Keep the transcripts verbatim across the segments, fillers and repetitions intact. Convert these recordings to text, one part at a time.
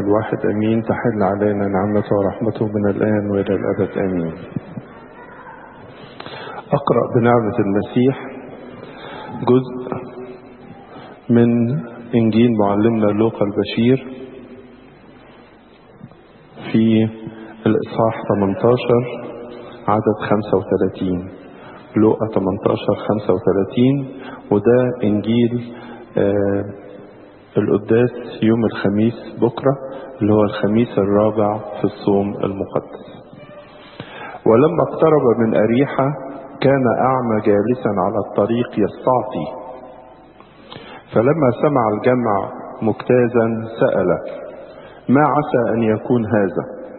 الواحد أمين. تحل علينا نعمته ورحمته من الآن وإلى الأبد آمين. أقرأ بنعمة المسيح جزء من إنجيل معلمنا لوقا البشير في الإصحاح ثمانية عشر عدد خمسة وثلاثين. لوقا ثمانية عشر خمسة وثلاثين، وده إنجيل آه القداس يوم الخميس بكرة اللي هو الخميس الرابع في الصوم المقدس. ولما اقترب من أريحة كان أعمى جالسا على الطريق يستعطي، فلما سمع الجمع مجتازا سأل: ما عسى أن يكون هذا؟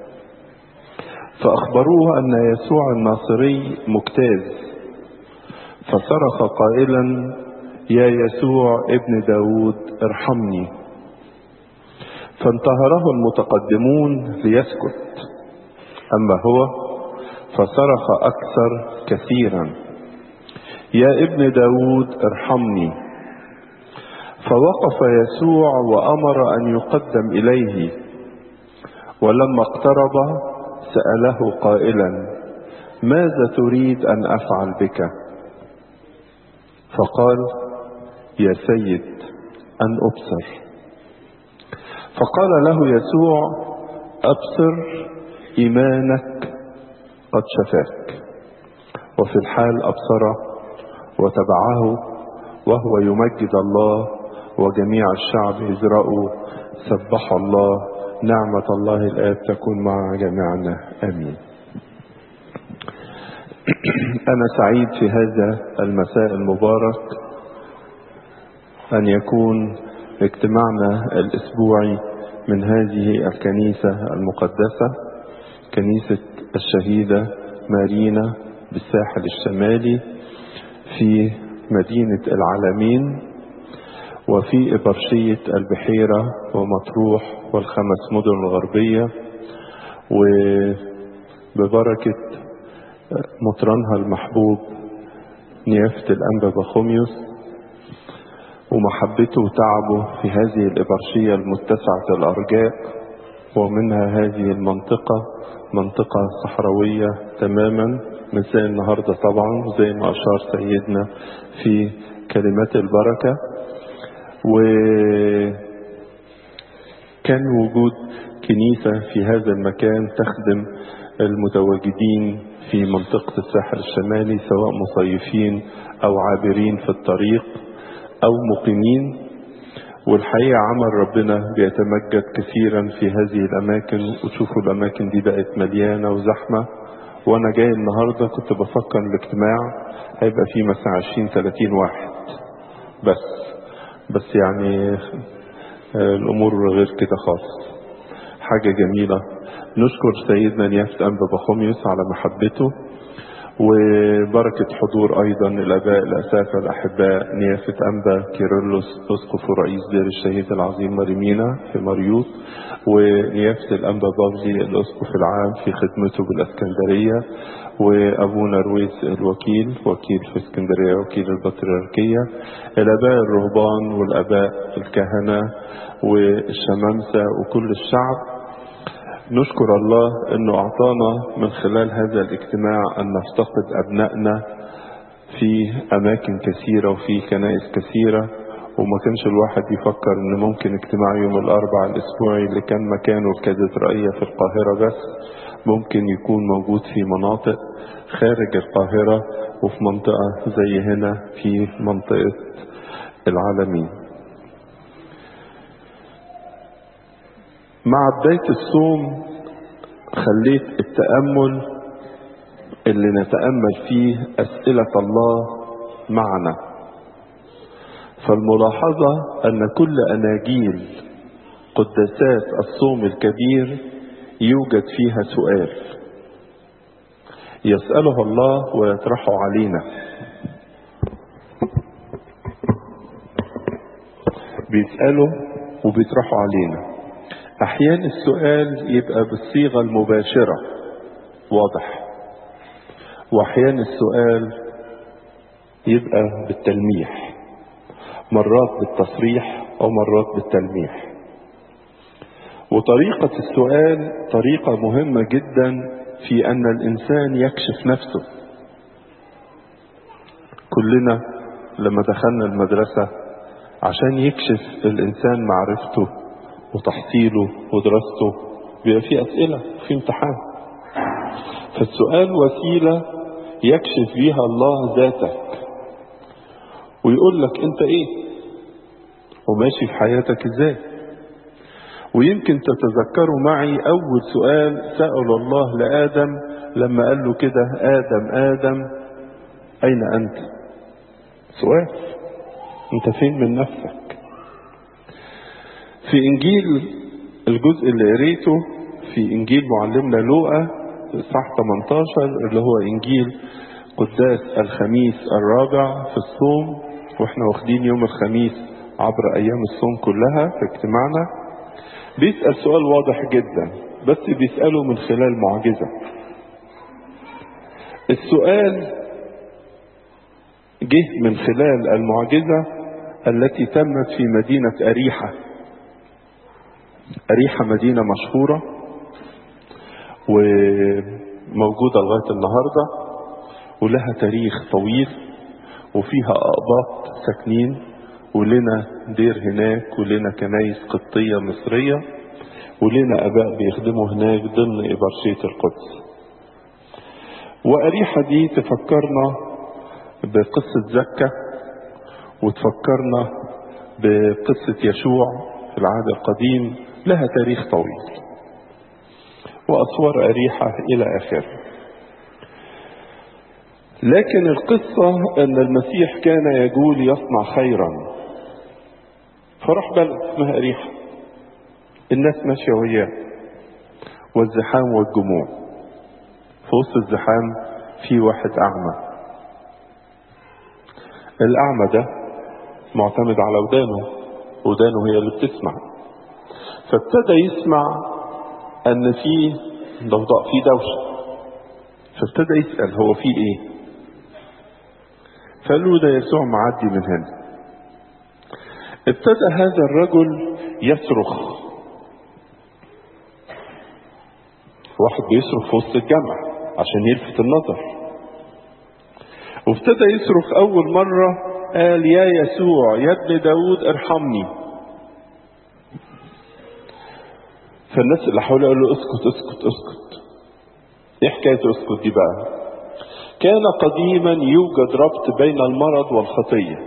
فأخبروه أن يسوع الناصري مجتاز، فصرخ قائلا: يا يسوع ابن داود ارحمني. فانتهره المتقدمون ليسكت، أما هو فصرخ أكثر كثيرا: يا ابن داود ارحمني. فوقف يسوع وأمر أن يقدم إليه، ولما اقترب سأله قائلا: ماذا تريد أن أفعل بك؟ فقال: يا سيد أن أبصر. فقال له يسوع: أبصر، إيمانك قد شفاك. وفي الحال أبصر وتبعه وهو يمجد الله، وجميع الشعب إذ رأوا سبحوا الله. نعمة الله الآب تكون مع جميعنا آمين. أنا سعيد في هذا المساء المبارك أن يكون اجتماعنا الأسبوعي من هذه الكنيسة المقدسة، كنيسة الشهيدة مارينا بالساحل الشمالي في مدينة العالمين، وفي إبرشية البحيرة ومطروح والخمس مدن الغربية، وببركة مطرنها المحبوب نيافة الأنبا بخوميوس ومحبته وتعبه في هذه الإبرشية المتسعة الأرجاء، ومنها هذه المنطقة منطقة صحراوية تماما مثل النهاردة طبعا زي ما أشار سيدنا في كلمات البركة. وكان وجود كنيسة في هذا المكان تخدم المتواجدين في منطقة الساحل الشمالي، سواء مصيفين أو عابرين في الطريق أو مقيمين. والحقيقة عمل ربنا بيتمجد كثيرا في هذه الأماكن، وتشوفوا الأماكن دي بقت مليانة وزحمة. وأنا جاي النهاردة كنت بفكر الاجتماع هيبقى فيه مثلا عشرين ثلاثين واحد بس بس يعني الأمور غير كده خالص. حاجة جميلة. نشكر سيدنا نيافة أنبا بخوميوس على محبته، وبركة حضور أيضا الآباء الأساتذة الأحباء نيافة أنبا كيرلس أسقف ورئيس دير الشهيد العظيم مريمينا في مريوط، ونيافة الأنبا بابزي الأسقف العام في خدمته بالإسكندرية، وأبونا رويس الوكيل وكيل في اسكندرية وكيل البطريركية، الآباء الرهبان والآباء الكهنة والشمامسة وكل الشعب. نشكر الله أنه أعطانا من خلال هذا الاجتماع أن نفتقد أبنائنا في أماكن كثيرة وفي كنائس كثيرة، وما كانش الواحد يفكر أن ممكن اجتماع يوم الأربع الأسبوعي اللي كان مكانه الكاتدرائية في القاهرة بس ممكن يكون موجود في مناطق خارج القاهرة، وفي منطقة زي هنا في منطقة العالمين. مع بداية الصوم خليت التأمل اللي نتأمل فيه أسئلة الله معنا. فالملاحظة أن كل أناجيل قداسات الصوم الكبير يوجد فيها سؤال يسأله الله ويطرحه علينا. بيسأله وبيطرحه علينا. أحيانا السؤال يبقى بالصيغة المباشرة واضح، وأحيانا السؤال يبقى بالتلميح، مرات بالتصريح أو مرات بالتلميح. وطريقة السؤال طريقة مهمة جدا في أن الإنسان يكشف نفسه. كلنا لما دخلنا المدرسة عشان يكشف الإنسان معرفته وتحصيله ودراسته بيبقى فيه أسئلة في امتحان. فالسؤال وسيلة يكشف بيها الله ذاتك ويقول لك أنت إيه وماشي في حياتك إزاي. ويمكن تتذكروا معي أول سؤال سأل الله لآدم لما قال له كده: آدم آدم أين أنت؟ سؤال، أنت فين من نفسك؟ في إنجيل الجزء اللي قريته في إنجيل معلمنا لوقا إصحاح ثمانية عشر اللي هو إنجيل قداس الخميس الرابع في الصوم، وإحنا واخدين يوم الخميس عبر أيام الصوم كلها في اجتماعنا، بيسأل سؤال واضح جدا بس بيسأله من خلال معجزة. السؤال جه من خلال المعجزة التي تمت في مدينة أريحة. أريحة مدينة مشهورة وموجودة لغاية النهاردة ولها تاريخ طويل وفيها أقباط ساكنين ولنا دير هناك ولنا كنايس قبطية مصرية ولنا أباء بيخدموا هناك ضمن إبرشية القدس. وأريحة دي تفكرنا بقصة زكا وتفكرنا بقصة يشوع في العهد القديم، لها تاريخ طويل وأسوار أريحة إلى آخره. لكن القصة أن المسيح كان يقول يصنع خيرا، فراح بلد اسمها أريحة، الناس ماشية وياه والزحام والجموع. في وسط الزحام في واحد أعمى. الأعمى ده معتمد على ودانه، ودانه هي اللي بتسمع، فابتدى يسمع أن في ضوضاء، في دوشة، فابتدى يسأل هو في إيه؟ فقالوا ده يسوع معدي من هنا. ابتدى هذا الرجل يصرخ، واحد بيصرخ في وسط الجمع عشان يلفت النظر، وابتدى يصرخ أول مرة قال: يا يسوع يا ابن داود ارحمني. فالناس اللي حوله قالوا له: اسكت اسكت اسكت. ايه حكاية اسكت دي بقى؟ كان قديما يوجد ربط بين المرض والخطية،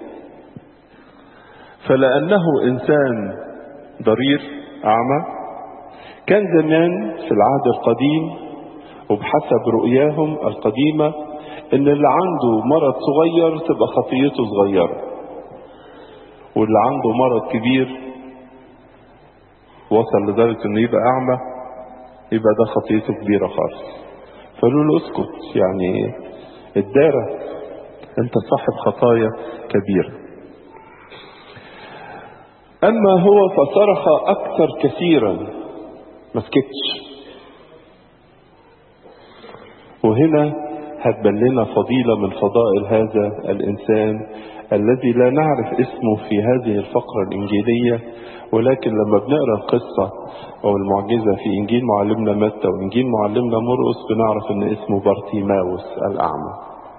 فلأنه إنسان ضرير أعمى كان زمان في العهد القديم وبحسب رؤياهم القديمة إن اللي عنده مرض صغير تبقى خطيته صغيرة، واللي عنده مرض كبير وصل لدرجة إنه يبقى أعمى يبقى ده خطيته كبيرة خالص. فقالوا له: اسكت، يعني الدارة، أنت صاحب خطايا كبيرة. أما هو فصرخ أكثر كثيرا، ما سكتش. وهنا هتبان لنا فضيلة من فضائل هذا الإنسان الذي لا نعرف اسمه في هذه الفقرة الإنجيلية، ولكن لما بنقرأ القصة أو المعجزة في إنجيل معلمنا متى وإنجيل معلمنا مرقس بنعرف أن اسمه بارتيماوس الأعمى.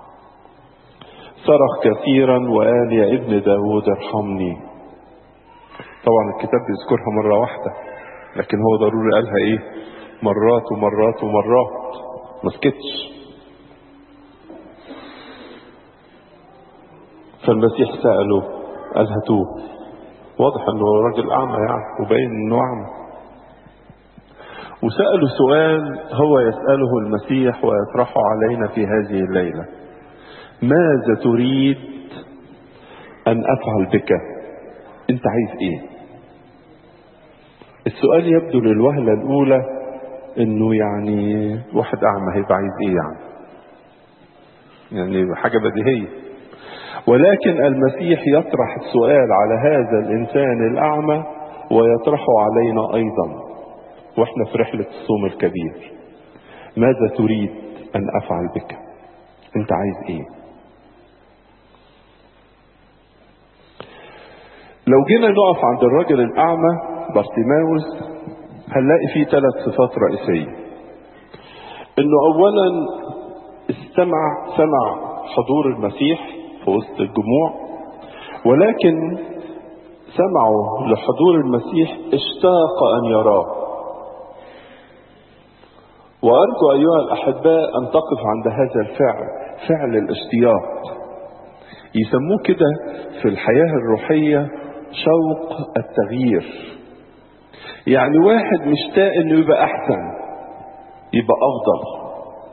صرخ كثيرا وقال: يا ابن داود ارحمني. طبعا الكتاب بيذكرها مرة واحدة، لكن هو ضروري قالها ايه؟ مرات ومرات ومرات، ما سكتش. فالمسيح سأله قال: هاتوه. واضح انه راجل اعمى يعني، وباين انه اعمى. وسأله سؤال هو يسأله المسيح ويطرحه علينا في هذه الليلة: ماذا تريد ان افعل بك؟ انت عايز ايه؟ السؤال يبدو للوهلة الاولى انه يعني واحد اعمى هيبقى عايز ايه يعني؟ يعني حاجة بديهية. ولكن المسيح يطرح السؤال على هذا الانسان الاعمى ويطرحه علينا ايضا واحنا في رحلة الصوم الكبير. ماذا تريد ان افعل بك؟ انت عايز ايه؟ لو جينا نقف عند الرجل الاعمى بارتيماوس هنلاقي فيه ثلاث صفات رئيسية. انه اولا استمع سمع حضور المسيح في وسط الجموع، ولكن سمعوا لحضور المسيح اشتاق ان يراه. وارجو ايها الاحباء ان تقف عند هذا الفعل، فعل الاشتياق. يسموه كده في الحياة الروحية شوق التغيير. يعني واحد مشتاق انه يبقى احسن، يبقى افضل.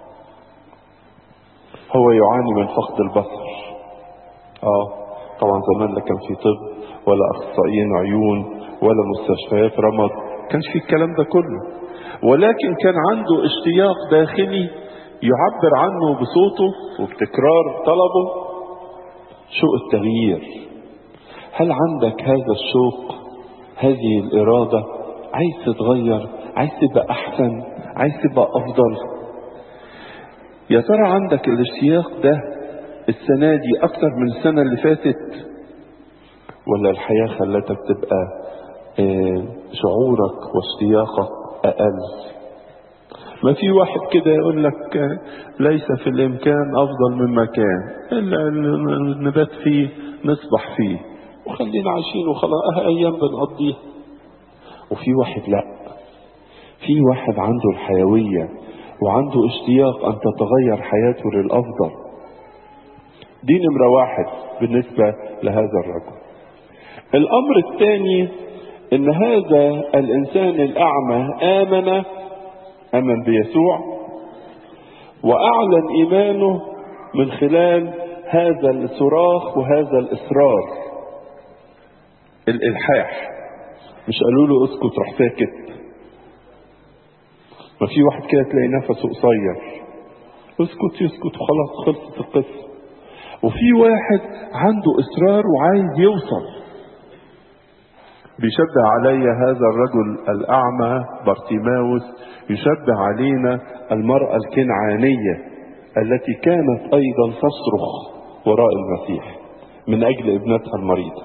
هو يعاني من فقد البصر. اه طبعا زمان لا كان في طب ولا اخصائيين عيون ولا مستشفيات رمد، كانش في الكلام ده كله، ولكن كان عنده اشتياق داخلي يعبر عنه بصوته وبتكرار طلبه، شوق التغيير. هل عندك هذا الشوق، هذه الإرادة؟ عايز تتغير، عايز تبقى أحسن، عايز تبقى أفضل؟ يا ترى عندك الاشتياق ده السنة دي أكتر من السنة اللي فاتت، ولا الحياة خلتك تبقى اه شعورك واشتياقك أقل؟ ما في واحد كده يقول لك ليس في الإمكان أفضل مما كان، إلا نبات فيه نصبح فيه وخلينا عايشين وخلاص أيام بنقضيها. وفي واحد لا، في واحد عنده الحيوية وعنده اشتياق أن تتغير حياته للأفضل. دي نمرة واحد بالنسبة لهذا الرجل. الأمر الثاني إن هذا الإنسان الأعمى آمن آمن بيسوع، وأعلن إيمانه من خلال هذا الصراخ وهذا الإصرار، الإلحاح. مش قالوا له اسكت راح ساكت. ما في واحد كده تلاقي نفسه قصير، اسكت يسكت وخلاص خلصت القصة. وفي واحد عنده إصرار وعايز يوصل. بيشبه علي هذا الرجل الأعمى بارتيماوس، يشبه علينا المرأة الكنعانية التي كانت أيضا تصرخ وراء المسيح من أجل ابنتها المريضة.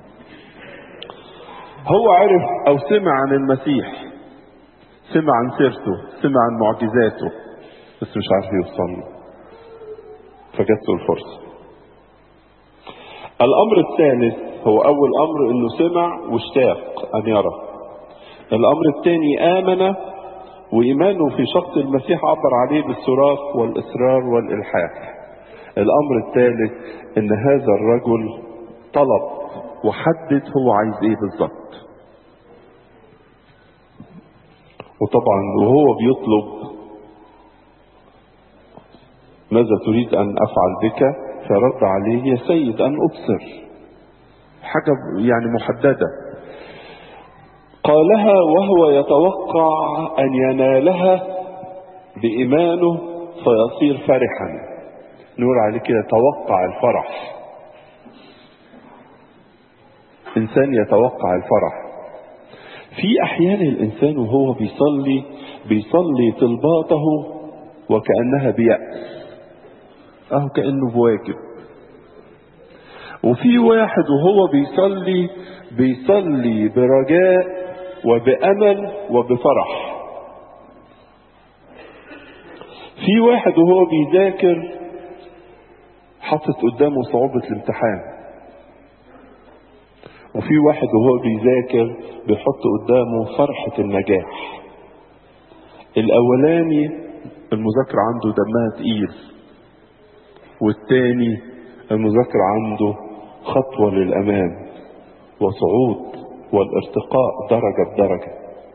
هو عرف أو سمع عن المسيح، سمع عن سيرته، سمع عن معجزاته، بس مش عارف يوصل له، فجت له الفرصة. الأمر الثالث هو أول أمر إنه سمع واشتاق أن يرى. الأمر الثاني آمن، وإيمانه في شخص المسيح عبر عليه بالصراخ والإصرار والإلحاح. الأمر الثالث إن هذا الرجل طلب وحدد هو عايز إيه بالظبط. وطبعا وهو بيطلب ماذا تريد أن أفعل بك، فرد عليه يا سيد أن أبصر، حاجة يعني محددة. قالها وهو يتوقع أن ينالها بإيمانه فيصير فرحا. نقول عليه كده توقع الفرح. إنسان يتوقع الفرح. في أحيان الإنسان وهو بيصلي بيصلي طلباته وكأنها بيأس، أهو كأنه بواجب. وفي واحد وهو بيصلي بيصلي برجاء وبأمل وبفرح. في واحد وهو بيذاكر حاطط قدامه صعوبة الامتحان، وفي واحد وهو بيذاكر بيحط قدامه فرحة النجاح. الأولاني المذاكرة عنده دمها تقيل، والتاني المذاكرة عنده خطوة للأمام وصعود والارتقاء درجة بدرجة.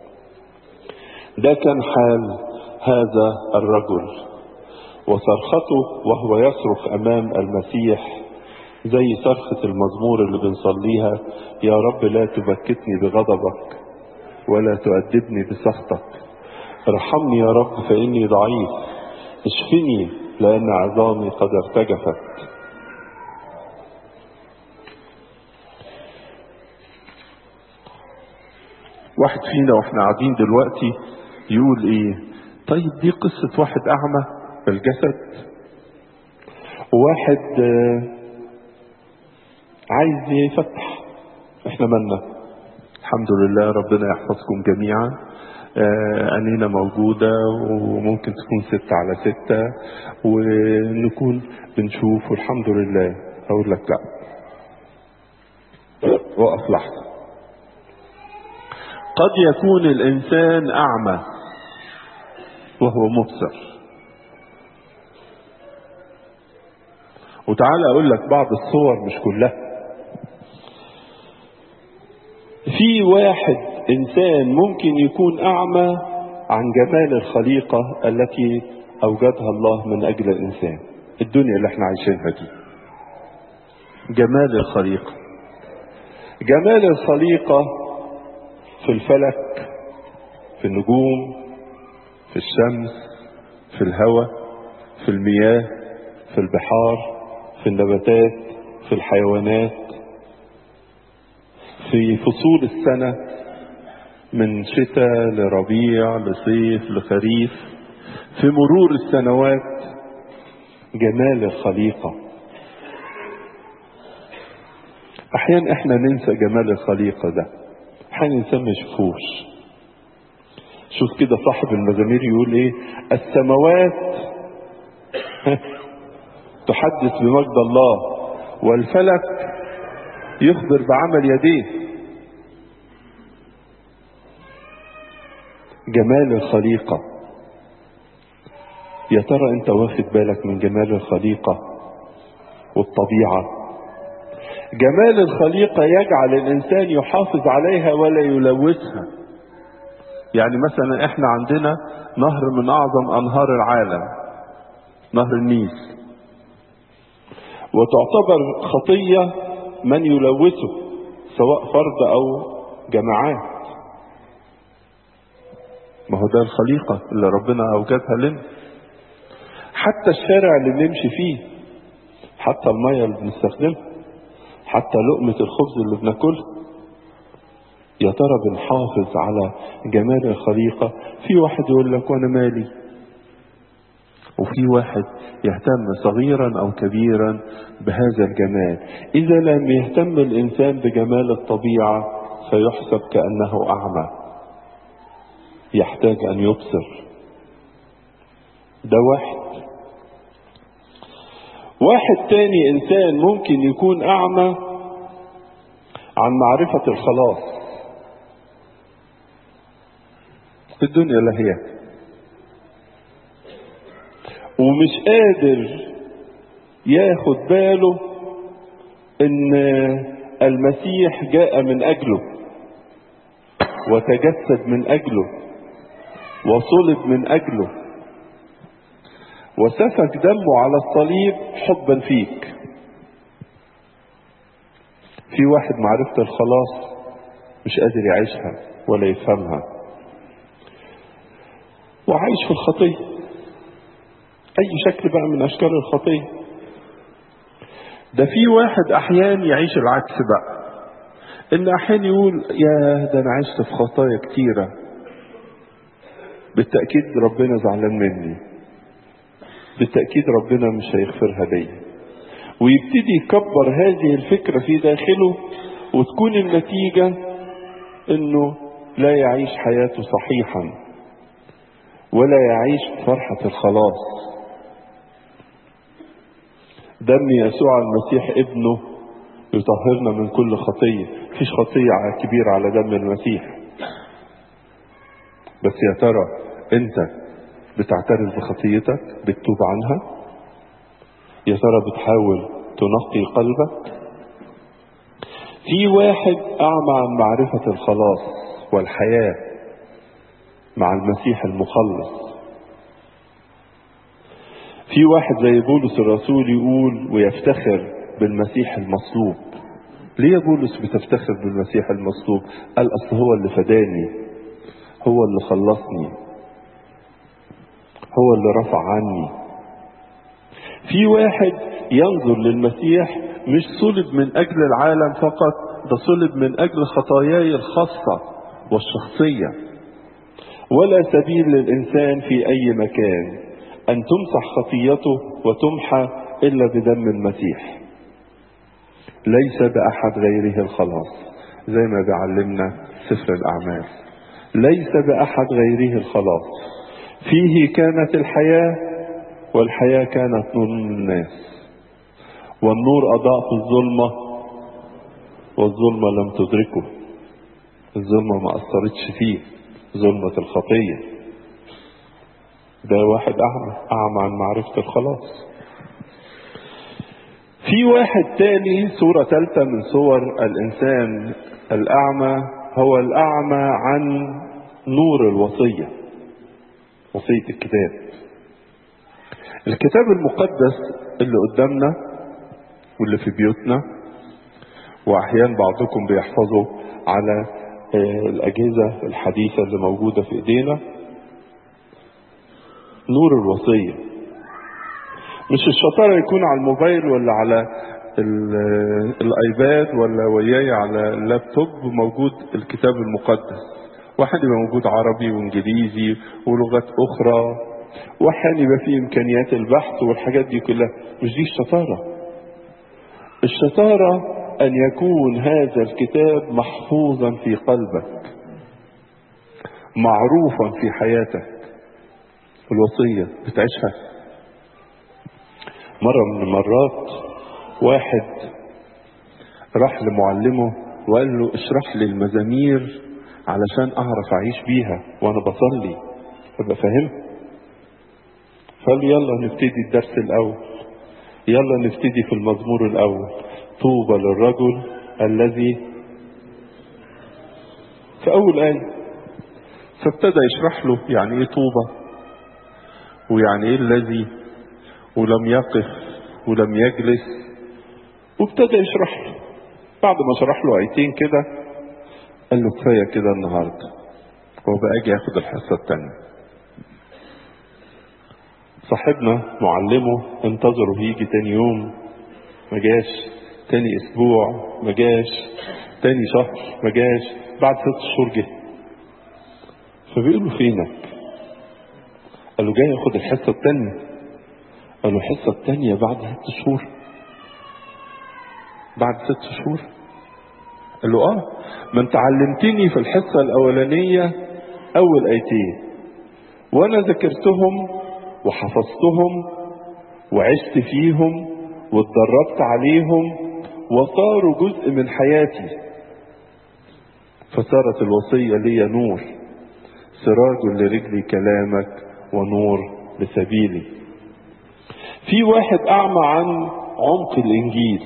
ده كان حال هذا الرجل، وصرخته وهو يصرخ أمام المسيح زي صرخة المزمور اللي بنصليها: يا رب لا تبكتني بغضبك ولا تؤدبني بسخطك، ارحمني يا رب فإني ضعيف، اشفني لأن عظامي قد ارتجفت. واحد فينا واحنا قاعدين دلوقتي يقول ايه؟ طيب دي قصة واحد اعمى بالجسد، وواحد عايز يفتح. احنا مالنا؟ الحمد لله، ربنا يحفظكم جميعا. أنينة موجودة وممكن تكون ستة على ستة ونكون بنشوف والحمد لله. أقول لك لا، وقف لحظة. قد يكون الإنسان أعمى وهو مبصر. وتعالى أقول لك بعض الصور، مش كلها. في واحد إنسان ممكن يكون أعمى عن جمال الخليقة التي أوجدها الله من أجل الإنسان. الدنيا اللي احنا عايشينها دي جمال الخليقة. جمال الخليقة في الفلك، في النجوم، في الشمس، في الهواء، في المياه، في البحار، في النباتات، في الحيوانات، في فصول السنة من شتاء لربيع لصيف لخريف، في مرور السنوات. جمال الخليقة. احيانا احنا ننسى جمال الخليقة ده، احيانا الانسان ما يشوفوش. شوف كده صاحب المزامير يقول ايه: السماوات تحدث بمجد الله والفلك يخبر بعمل يديه. جمال الخليقة. يا ترى انت واخد بالك من جمال الخليقة والطبيعة؟ جمال الخليقة يجعل الانسان يحافظ عليها ولا يلوثها. يعني مثلا احنا عندنا نهر من اعظم انهار العالم، نهر النيل، وتعتبر خطية من يلوثه سواء فرد او جماعات. ما هو ده الخليقة اللي ربنا اوجدها لنا. حتى الشارع اللي بنمشي فيه، حتى المية اللي بنستخدمها، حتى لقمة الخبز اللي بناكلها. يا ترى بنحافظ على جمال الخليقة؟ في واحد يقول لك وانا مالي، وفي واحد يهتم صغيرا او كبيرا بهذا الجمال. اذا لم يهتم الانسان بجمال الطبيعة فيحسب كأنه اعمى، يحتاج ان يبصر. ده واحد. واحد تاني انسان ممكن يكون اعمى عن معرفة الخلاص. الدنيا لهية، ومش قادر ياخد باله ان المسيح جاء من اجله وتجسد من اجله وصلب من اجله وسفك دمه على الصليب حبا فيك. في واحد معرفة الخلاص مش قادر يعيشها ولا يفهمها، وعايش في الخطية، اي شكل بقى من اشكال الخطية. ده في واحد احيان يعيش العكس بقى، ان احيان يقول يا ده انا عشت في خطايا كتيرة، بالتأكيد ربنا زعلان مني، بالتأكيد ربنا مش هيغفرها لي، ويبتدي يكبر هذه الفكرة في داخله، وتكون النتيجة انه لا يعيش حياته صحيحا ولا يعيش فرحة الخلاص. دم يسوع المسيح ابنه يطهرنا من كل خطية. مفيش خطية كبيرة على دم المسيح. بس يا ترى انت بتعترف بخطيتك، بتتوب عنها؟ يا ترى بتحاول تنقي قلبك؟ في واحد اعمى عن معرفة الخلاص والحياة مع المسيح المخلص. في واحد زي بولس الرسول يقول ويفتخر بالمسيح المصلوب. ليه يا بولس بتفتخر بالمسيح المصلوب؟ قال اصل هو اللي فداني، هو اللي خلصني، هو اللي رفع عني. في واحد ينظر للمسيح مش صلب من اجل العالم فقط، ده صلب من اجل خطاياي الخاصة والشخصية. ولا سبيل للإنسان في أي مكان أن تمسح خطيته وتمحى إلا بدم المسيح. ليس بأحد غيره الخلاص، زي ما بيعلمنا سفر الأعمال. ليس بأحد غيره الخلاص، فيه كانت الحياة والحياة كانت نور الناس، والنور أضاء في الظلمة والظلمة لم تدركه. الظلمة ما أثرتش فيه، ظلمة الخطية. ده واحد أعمى أعمى عن معرفة الخلاص. في واحد تاني، صورة ثالثة من صور الإنسان الأعمى، هو الأعمى عن نور الوصية، وصية الكتاب. الكتاب المقدس اللي قدامنا واللي في بيوتنا، وأحيانا بعضكم بيحفظوا على الأجهزة الحديثة اللي موجودة في إيدينا، نور الوصية. مش الشطارة يكون على الموبايل ولا على الايباد ولا وياي على اللابتوب موجود الكتاب المقدس، واحد يبقى موجود عربي وانجليزي ولغات اخرى، واحد يبقى فيه امكانيات البحث والحاجات دي كلها. مش دي الشطارة. الشطارة ان يكون هذا الكتاب محفوظا في قلبك، معروفا في حياتك، الوصية بتعيشها. مرة من المرات واحد راح لمعلمه وقال له اشرح لي المزامير علشان اعرف اعيش بيها وانا بصلي ابقى فاهمها. فقال له يلا نبتدي الدرس الاول، يلا نبتدي في المزمور الاول، طوبى للرجل الذي، في اول آية. فابتدى يشرح له يعني ايه طوبى ويعني ايه الذي، ولم يقف ولم يجلس، وابتدى يشرح له. بعد ما شرح له ايتين كده قال له كفايه كده النهارده، وبقى اجي ياخد الحصه الثانيه. صاحبنا معلمه انتظره يجي تاني يوم ما جاش، تاني اسبوع ما جاش، تاني شهر ما جاش، بعد ست شهور جه. فبيقول له فينك؟ قال له جاي ياخد الحصه الثانيه. قال له الحصه الثانيه بعد ست شهور؟ بعد ست شهور؟ قال له اه، ما انت علمتني في الحصه الاولانيه اول ايتين وانا ذاكرتهم وحفظتهم وعشت فيهم واتدربت عليهم وصاروا جزء من حياتي، فصارت الوصيه لي نور، سراج لرجلي كلامك ونور لسبيلي. في واحد اعمى عن عمق الانجيل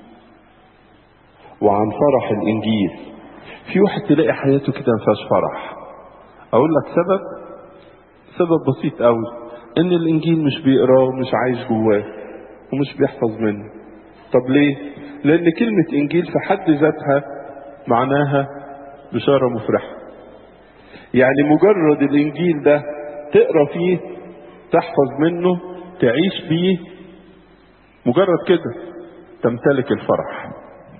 وعن فرح الانجيل. في واحد تلاقي حياته كده ما فيهاش فرح. اقول لك سبب، سبب بسيط قوي، ان الانجيل مش بيقراه ومش عايش جواه ومش بيحفظ منه. طب ليه؟ لان كلمة انجيل في حد ذاتها معناها بشارة مفرحة. يعني مجرد الانجيل ده تقرا فيه، تحفظ منه، تعيش بيه، مجرد كده تمتلك الفرح.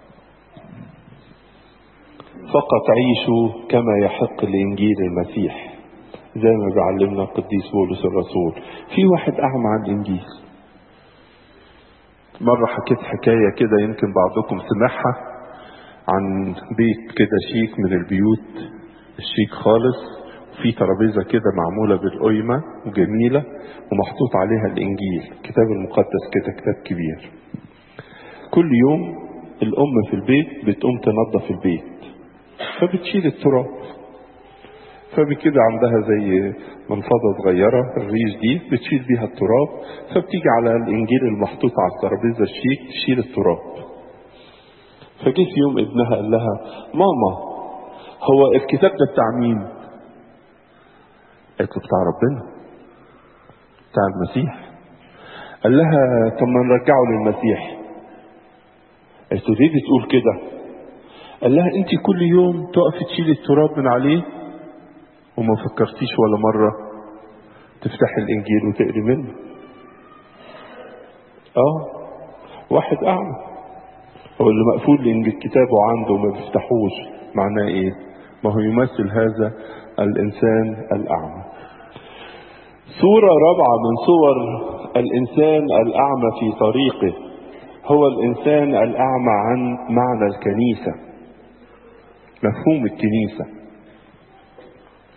فقط عيشوا كما يحق لإنجيل المسيح، زي ما بيعلمنا القديس بولس الرسول. في واحد أعمى عن الإنجيل. مرة حكيت حكاية كده يمكن بعضكم سمعها، عن بيت كده شيك من البيوت الشيك خالص، في ترابيزة كده معمولة بالقيمة وجميلة ومحطوط عليها الإنجيل، كتاب المقدس كده، كتاب كبير. كل يوم الأم في البيت بتقوم تنظف البيت، فبتشيل التراب، فبكده عندها زي منفضة صغيرة، الريش دي بتشيل بيها التراب، فبتيجي على الإنجيل المحطوط على الترابيزة الشيك تشيل التراب. فجه في يوم ابنها قال لها ماما هو الكتاب ده بتاع مين؟ قالت له بتاع ربنا، بتاع المسيح. قال لها طب ما نرجعه للمسيح. قالت له ليه بتقول كده؟ قال لها انت كل يوم تقفي تشيلي التراب من عليه وما فكرتيش ولا مرة تفتحي الانجيل وتقري منه. اه واحد اعمى، هو اللي مقفول الكتاب عنده وما بيفتحوش، معناه ايه؟ ما هو يمثل هذا الانسان الاعمى. صورة رابعة من صور الانسان الاعمى في طريقه هو الانسان الاعمى عن معنى الكنيسة، مفهوم الكنيسة.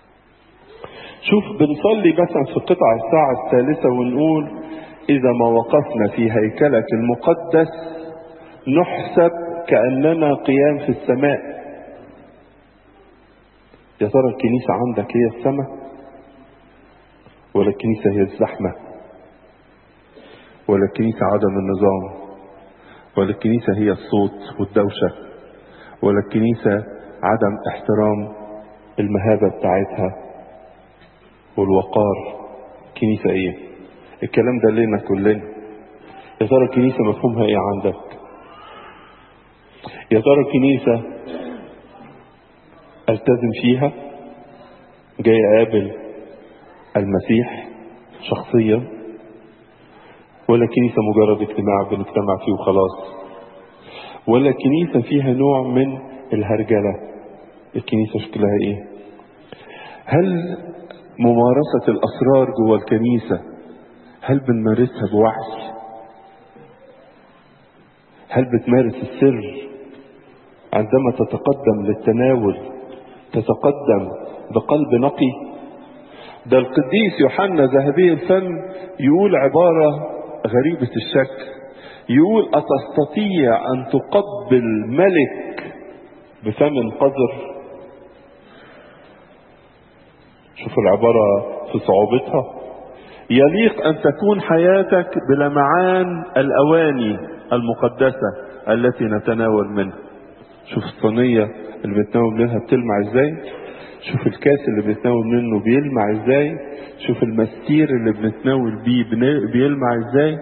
شوف بنصلي مثلا في قطع الساعة الثالثة ونقول إذا ما وقفنا في هيكلك المقدس نحسب كأننا قيام في السماء. يا ترى الكنيسة عندك هي السماء ولا الكنيسة هي الزحمة ولا الكنيسة عدم النظام ولا الكنيسة هي الصوت والدوشة ولا الكنيسة عدم احترام المهابة بتاعتها والوقار؟ كنيسة ايه؟ الكلام ده لنا كلنا. يا ترى الكنيسة مفهومها ايه عندك؟ يا ترى الكنيسة التزم فيها جاي اقابل المسيح شخصيا ولا الكنيسة مجرد اجتماع بنجتمع فيه وخلاص؟ ولا الكنيسة فيها نوع من الهرجلة؟ الكنيسة شكلها ايه؟ هل ممارسة الأسرار جوه الكنيسة هل بنمارسها بوعي؟ هل بتمارس السر عندما تتقدم للتناول تتقدم بقلب نقي؟ ده القديس يوحنا ذهبي الفم يقول عبارة غريبة الشكل، يقول أتستطيع أن تقبل ملك بفم قذر؟ شوفوا العبارة في صعوبتها. يليق أن تكون حياتك بلمعان الأواني المقدسة التي نتناول منها. شوف الصينية اللي بنتناول منها بتلمع ازاي، شوف الكاس اللي بنتناول منه بيلمع ازاي، شوف المستير اللي بنتناول بيه بيلمع ازاي.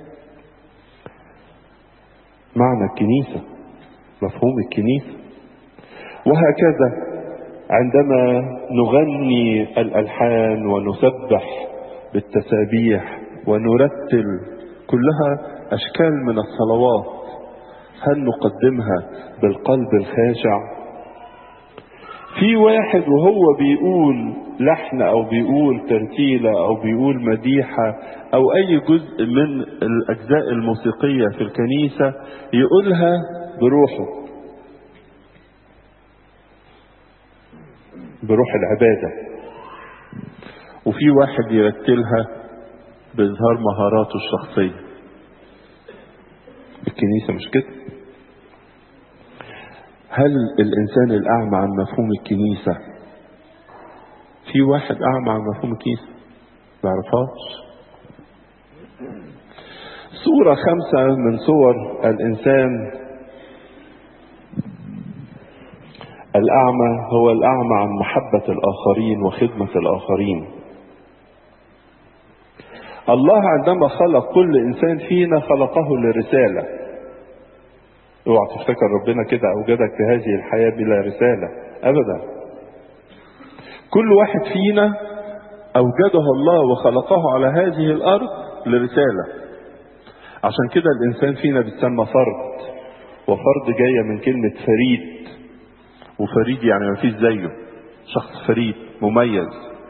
معنى الكنيسة، مفهوم الكنيسة. وهكذا عندما نغني الألحان ونسبح بالتسابيح ونرتل، كلها أشكال من الصلوات، هل نقدمها بالقلب الخاشع؟ في واحد وهو بيقول لحن أو بيقول ترتيلة أو بيقول مديحة أو أي جزء من الأجزاء الموسيقية في الكنيسة يقولها بروحه، بروح العبادة، وفي واحد يرتلها بإظهار مهاراته الشخصية. الكنيسة مش كده. هل الإنسان الأعمى عن مفهوم الكنيسة؟ في واحد أعمى عن مفهوم الكنيسة ما يعرفهاش. صورة خمسة من صور الإنسان الأعمى هو الأعمى عن محبة الآخرين وخدمة الآخرين. الله عندما خلق كل إنسان فينا خلقه لرسالة. اوعى تفتكر ربنا كده أوجدك في هذه الحياة بلا رسالة أبدا. كل واحد فينا أوجده الله وخلقه على هذه الأرض لرسالة. عشان كده الإنسان فينا بيتسمى فرد، وفرد جاية من كلمة فريد، وفريد يعني ما فيش زيه، شخص فريد مميز.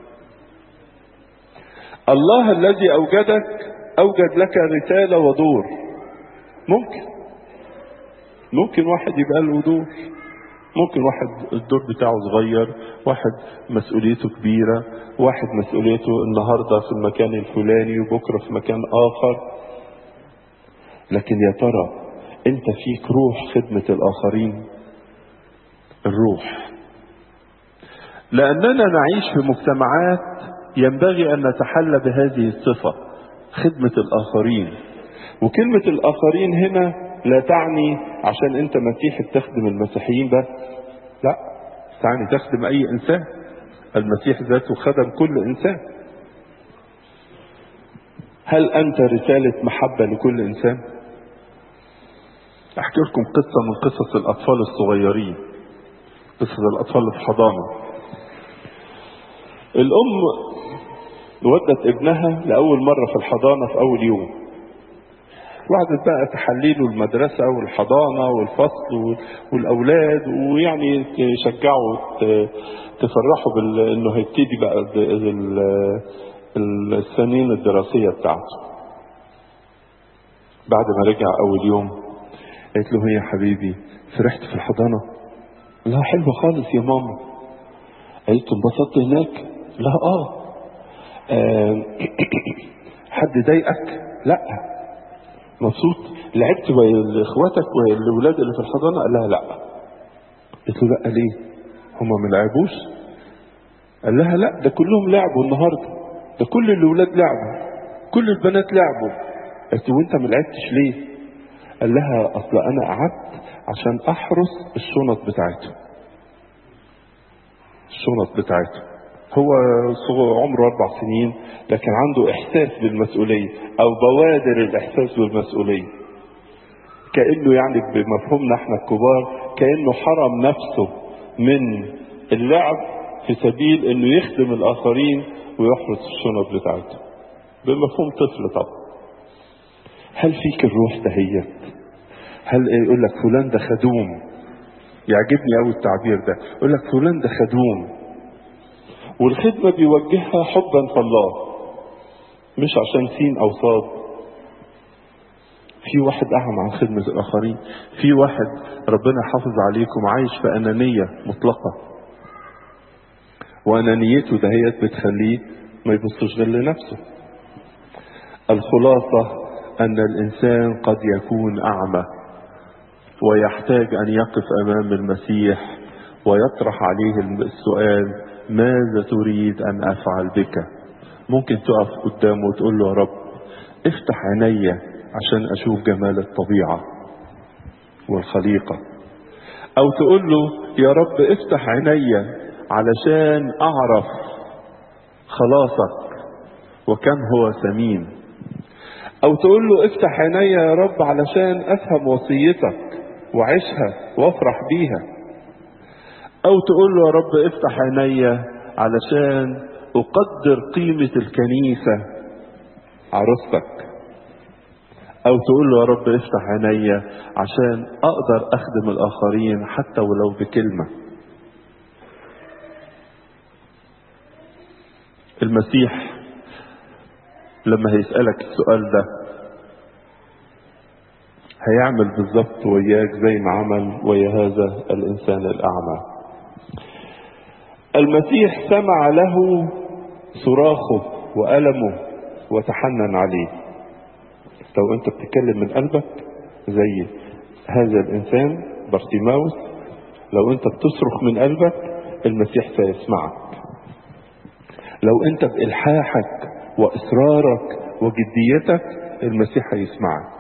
الله الذي أوجدك أوجد لك رسالة ودور. ممكن ممكن واحد يبقى له دور، ممكن واحد الدور بتاعه صغير، واحد مسؤوليته كبيرة، واحد مسؤوليته النهاردة في المكان الفلاني وبكرة في مكان آخر. لكن يا ترى أنت فيك روح خدمة الآخرين؟ الروح. لأننا نعيش في مجتمعات ينبغي أن نتحلى بهذه الصفة، خدمة الآخرين. وكلمة الآخرين هنا لا تعني عشان أنت مسيحي تخدم المسيحيين بس، لا، تعني تخدم أي إنسان. المسيح ذاته خدم كل إنسان. هل أنت رسالة محبة لكل إنسان؟ أحكي لكم قصة من قصص الأطفال الصغيرين، قصة الأطفال في الحضانة. الأم ودت ابنها لأول مرة في الحضانة في أول يوم، وقعدت بقى تحليله المدرسة والحضانة والفصل والأولاد، ويعني تشجعوا تفرحوا بأنه هيبتدي بقى السنين الدراسية بتاعته. بعد ما رجع أول يوم قالت له: هي يا حبيبي فرحت في الحضانة؟ لا حلوة خالص يا ماما. قالت له: انبسطت هناك؟ لا اه آه حد ضايقك؟ لا. مبسوط؟ لعبت ويا اخواتك ويا الاولاد اللي في الحضانه؟ قال لها لا. قلت له لا ليه؟ هما ما لعبوش؟ قال لها لا، ده كلهم لعبوا النهارده، ده كل الاولاد لعبوا، كل البنات لعبوا. قلت له وانت ما لعبتش ليه؟ قال لها اصل انا قعدت عشان احرس الشنط بتاعته. الشنط بتاعته. هو عمره اربع سنين لكن عنده احساس بالمسؤوليه او بوادر الاحساس بالمسؤوليه. كانه يعني بمفهومنا احنا الكبار كانه حرم نفسه من اللعب في سبيل انه يخدم الاخرين ويحرس الشنط بتاعته. بمفهوم طفل طبعا. هل فيك الروح دهيت؟ هل يقول لك فلان ده خدوم؟ يعجبني قوي التعبير ده. يقول لك فلان ده خدوم، والخدمة بيوجهها حبا في الله مش عشان سين او صاد. في واحد اعمى عن خدمة الاخرين، في واحد ربنا حافظ عليكم عايش في انانية مطلقة، وانانيته دهيت بتخليه ما يبصش غير لنفسه. الخلاصة ان الانسان قد يكون اعمى ويحتاج ان يقف امام المسيح ويطرح عليه السؤال ماذا تريد ان افعل بك؟ ممكن تقف قدامه وتقول له يا رب افتح عيني عشان اشوف جمال الطبيعة والخليقة، او تقول له يا رب افتح عيني علشان اعرف خلاصك وكم هو ثمين، او تقول له افتح عيني يا رب علشان افهم وصيتك وعيشها وافرح بيها، او تقول له يا رب افتح عيني علشان اقدر قيمة الكنيسة عروستك، او تقول له يا رب افتح عيني عشان اقدر اخدم الاخرين حتى ولو بكلمة. المسيح لما هيسألك السؤال ده هيعمل بالظبط وياك زي ما عمل ويا هذا الانسان الاعمى. المسيح سمع له صراخه وألمه وتحنن عليه. لو انت بتتكلم من قلبك زي هذا الانسان بارتيماوس، لو انت بتصرخ من قلبك المسيح سيسمعك. لو انت بإلحاحك وإصرارك وجديتك المسيح هيسمعك.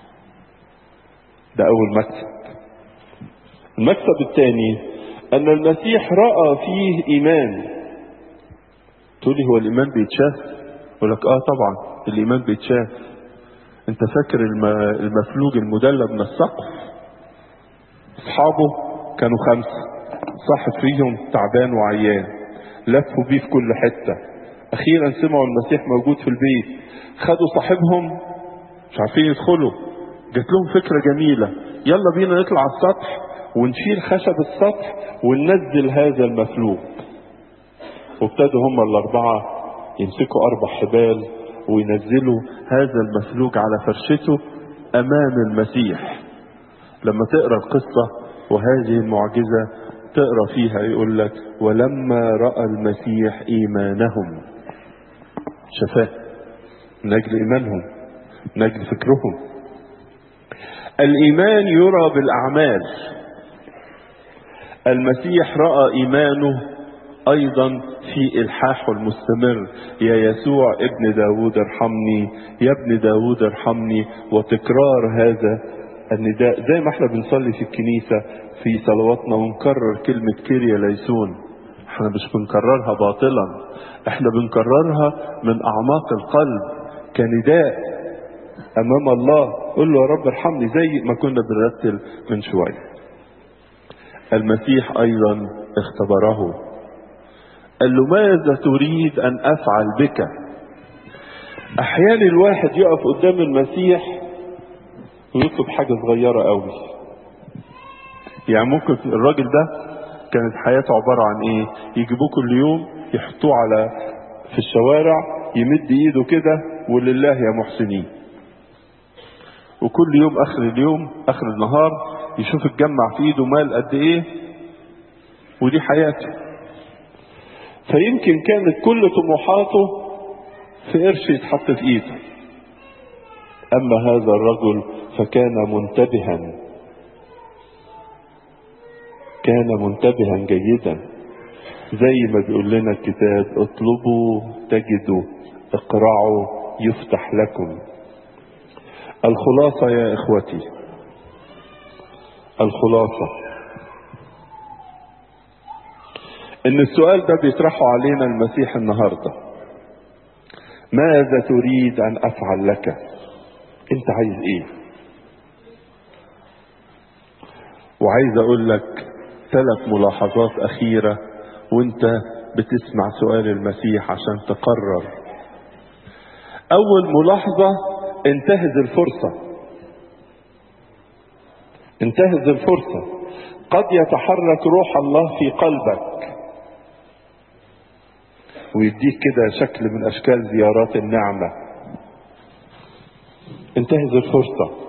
ده أول مكسب. المكسب الثاني أن المسيح رأى فيه إيمان. تقولي هو الإيمان بيتشاف؟ يقول لك آه طبعا الإيمان بيتشاف. أنت فاكر المفلوج المدلى من السقف؟ أصحابه كانوا خمسة، صاحب فيهم تعبان وعيان، لفوا بيه في كل حتة. أخيرا سمعوا المسيح موجود في البيت، خدوا صاحبهم مش عارفين يدخلوا. جات لهم فكرة جميلة، يلا بينا نطلع على السطح ونشيل خشب السطح وننزل هذا المفلوج. وابتدوا هم الأربعة يمسكوا أربع حبال وينزلوا هذا المفلوج على فرشته أمام المسيح. لما تقرأ القصة وهذه المعجزة تقرأ فيها يقول لك ولما رأى المسيح إيمانهم شفاه من أجل إيمانهم، من أجل فكرهم. الإيمان يرى بالأعمال. المسيح رأى إيمانه أيضا في إلحاحه المستمر، يا يسوع ابن داود ارحمني، يا ابن داود ارحمني، وتكرار هذا النداء زي ما احنا بنصلي في الكنيسة في صلواتنا ونكرر كلمة كيريا ليسون. احنا مش بنكررها باطلا، احنا بنكررها من أعماق القلب كنداء أمام الله. قل له يا رب ارحمني زي ما كنا بنرتل من شوية. المسيح أيضا اختبره، قال له ماذا تريد أن أفعل بك؟ أحيانا الواحد يقف قدام المسيح ويطلب حاجة صغيرة قوي. يعني ممكن الراجل ده كانت حياته عبارة عن ايه؟ يجيبوه كل يوم يحطوه على في الشوارع يمد ايده كده ولله يا محسنين، وكل يوم اخر اليوم اخر النهار يشوف اتجمع في ايده مال قد ايه، ودي حياته. فيمكن كانت كل طموحاته في قرش يتحط في ايده. اما هذا الرجل فكان منتبها، كان منتبها جيدا، زي ما بيقول لنا الكتاب: اطلبوا تجدوا، اقرعوا يفتح لكم. الخلاصة يا اخوتي، الخلاصة ان السؤال ده بيطرحه علينا المسيح النهاردة: ماذا تريد ان افعل لك؟ انت عايز ايه؟ وعايز اقول لك ثلاث ملاحظات اخيرة وانت بتسمع سؤال المسيح عشان تقرر. اول ملاحظة: انتهز الفرصة، انتهز الفرصة. قد يتحرك روح الله في قلبك ويديك كده شكل من اشكال زيارات النعمة. انتهز الفرصة.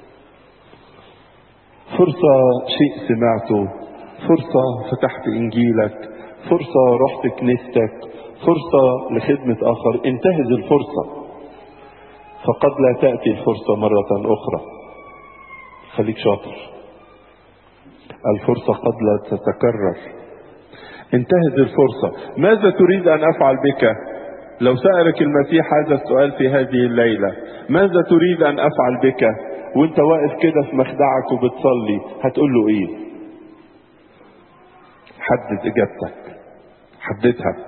فرصة شيء سمعته، فرصة فتحت انجيلك، فرصة رحت كنيستك، فرصة لخدمة اخر. انتهز الفرصة، فقد لا تأتي الفرصة مرة اخرى. خليك شاطر، الفرصة قد لا تتكرر. انتهز الفرصة. ماذا تريد ان افعل بك؟ لو سألك المسيح هذا السؤال في هذه الليلة: ماذا تريد ان افعل بك؟ وانت واقف كده في مخدعك وبتصلي، هتقول له ايه؟ حدد اجابتك، حددها.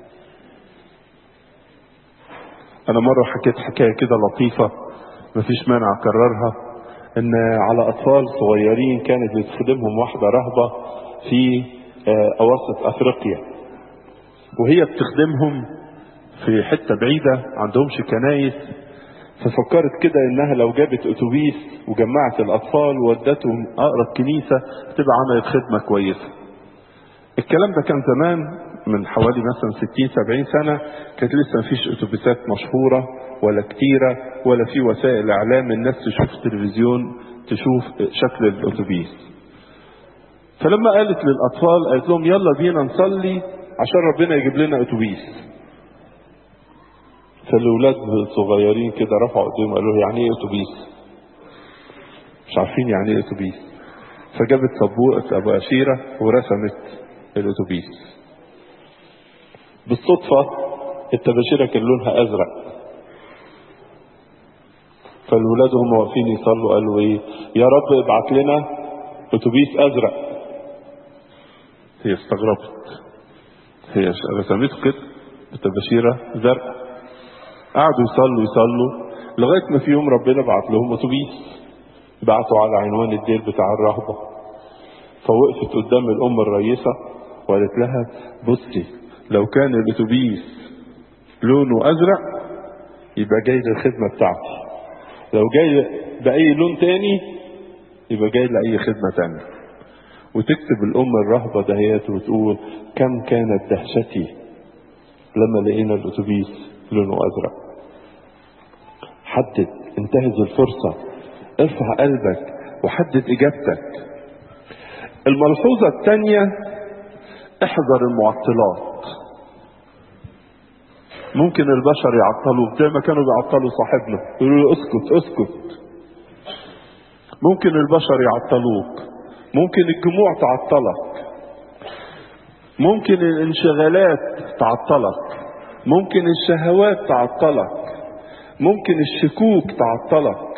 انا مرة حكيت حكاية كده لطيفة مفيش مانع اكررها، ان على اطفال صغيرين كانت بتخدمهم واحدة رهبة في اواسط افريقيا، وهي بتخدمهم في حتة بعيدة عندهمش كنايس، ففكرت كده انها لو جابت اتوبيس وجمعت الاطفال وودتهم اقرب كنيسة تبقى عملت خدمة كويسة. الكلام ده كان زمان من حوالي مثلا ستين سبعين سنة، كانت لسه مفيش اتوبيسات مشهورة ولا كتيرة ولا في وسائل اعلام الناس تشوف تلفزيون تشوف شكل الاتوبيس. فلما قالت للاطفال قالت لهم: يلا بينا نصلي عشان ربنا يجيب لنا اتوبيس. فالاولاد الصغيرين كده رفعوا ايديهم قالوا: يعني ايه اتوبيس؟ مش عارفين يعني ايه اتوبيس. فجابت سبوقة ابو اشيرة ورسمت الاتوبيس. بالصدفة التباشيرة كان لونها ازرق، فالولاد هم واقفين يصلوا قالوا ايه: يا رب ابعت لنا اتوبيس ازرق. هي استغربت، هي رسمته كده التباشيرة زرق. قعدوا يصلوا يصلوا لغاية ما في يوم ربنا بعت لهم اتوبيس، بعتوا على عنوان الدير بتاع الرهبة. فوقفت قدام الام الرئيسة وقالت لها: بصي، لو كان الاتوبيس لونه ازرق يبقى جاي للخدمة بتاعتي، لو جاي بأي لون تاني يبقى جاي لأي خدمة تانية. وتكتب الام الرهبة دهيات وتقول: كم كانت دهشتي لما لقينا الاتوبيس لونه ازرق. حدد، انتهز الفرصة، ارفع قلبك وحدد اجابتك. الملحوظة الثانية: احذر المعطلات. ممكن البشر يعطلوك زي ما كانوا بيعطلوا صاحبنا، يقولوا له اسكت اسكت. ممكن البشر يعطلوك، ممكن الجموع تعطلك، ممكن الانشغالات تعطلك، ممكن الشهوات تعطلك، ممكن الشكوك تعطلك.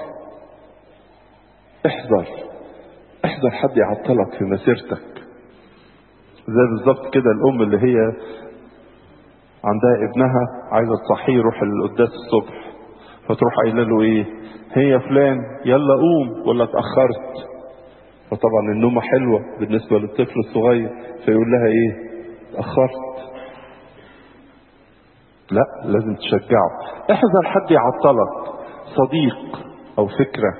احذر، احذر حد يعطلك في مسيرتك. زي بالظبط كده الام اللي هي عندها ابنها عايزه تصحيه يروح القداس الصبح، فتروح قايله له ايه: هي فلان يلا قوم ولا اتاخرت؟ فطبعا النومه حلوه بالنسبه للطفل الصغير، فيقول لها ايه: اتاخرت. لا، لازم تشجعه. احذر حد يعطلك، صديق او فكره،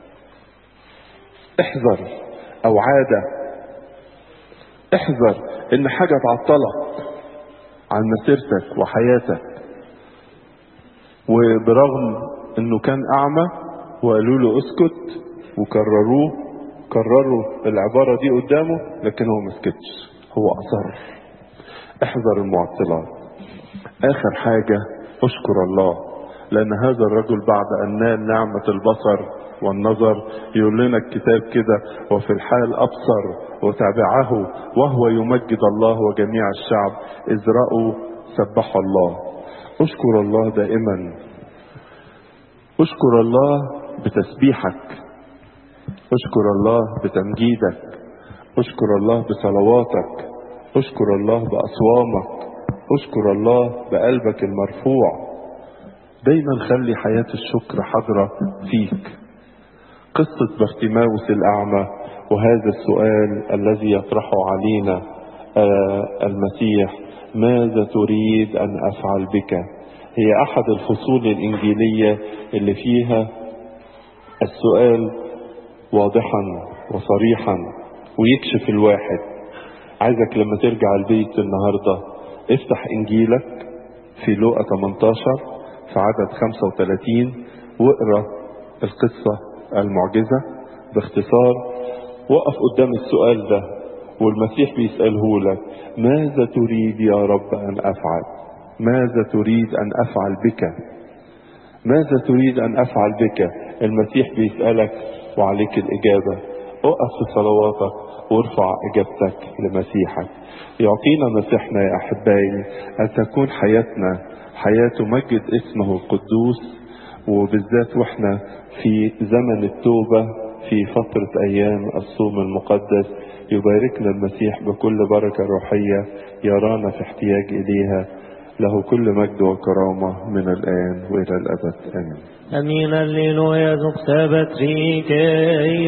احذر، او عاده. احذر ان حاجه تعطلك عن مسيرتك وحياتك. وبرغم انه كان اعمى وقالوا له اسكت وكرروه، كرروا العبارة دي قدامه، لكن هو ما سكتش، هو اصر. احذر المعطلات. اخر حاجة: اشكر الله، لأن هذا الرجل بعد أن نال نعمة البصر والنظر يقول لنا الكتاب كده: وفي الحال أبصر وتابعه وهو يمجد الله وجميع الشعب إذ رأوا سبحوا الله. اشكر الله دائما، اشكر الله بتسبيحك، اشكر الله بتمجيدك، اشكر الله بصلواتك، اشكر الله بأصوامك، اشكر الله بقلبك المرفوع. دايما خلي حياة الشكر حاضرة فيك. قصة بختيماوس الأعمى وهذا السؤال الذي يطرحه علينا المسيح: ماذا تريد أن أفعل بك؟ هي أحد الفصول الإنجيلية اللي فيها السؤال واضحا وصريحا ويكشف الواحد. عايزك لما ترجع البيت النهاردة افتح إنجيلك في لوقا ثمانية عشر في عدد خمسة وثلاثين واقرأ القصة المعجزة باختصار. وقف قدام السؤال ده والمسيح بيسأله لك: ماذا تريد يا رب أن أفعل؟ ماذا تريد أن أفعل بك؟ ماذا تريد أن أفعل بك؟ المسيح بيسألك وعليك الإجابة. اقف في صلواتك وارفع إجابتك لمسيحك. يعطينا مسيحنا يا أحبائي أن تكون حياتنا حياة تمجد اسمه القدوس، وبالذات وإحنا في زمن التوبة في فترة أيام الصوم المقدس. يباركنا المسيح بكل بركة روحية يرانا في احتياج إليها. له كل مجد وكرامة من الآن وإلى الأبد آمين. أمين. الليلويا زوك سبت ريكي